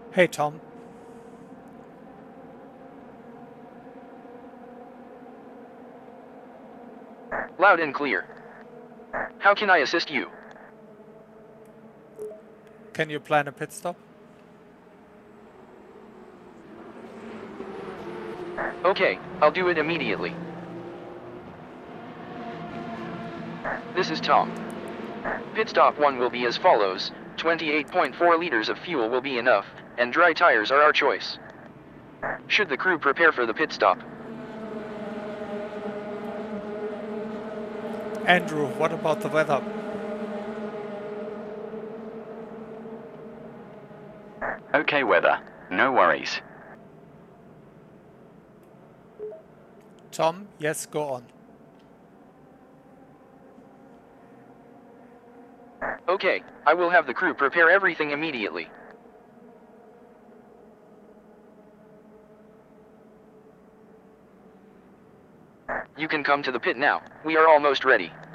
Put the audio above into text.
Hey Tom, Loud and clear. How can I assist you? can you plan a pit stop? Okay, I'll do it immediately. This is Tom. Pit stop 1 will be as follows, 28.4 liters of fuel will be enough, and dry tires are our choice. Should the crew prepare for the pit stop? Andrew, what about the weather? Okay, weather. No worries. Tom, yes, go on. Okay, I will have the crew prepare everything immediately. You can come to the pit now, we are almost ready.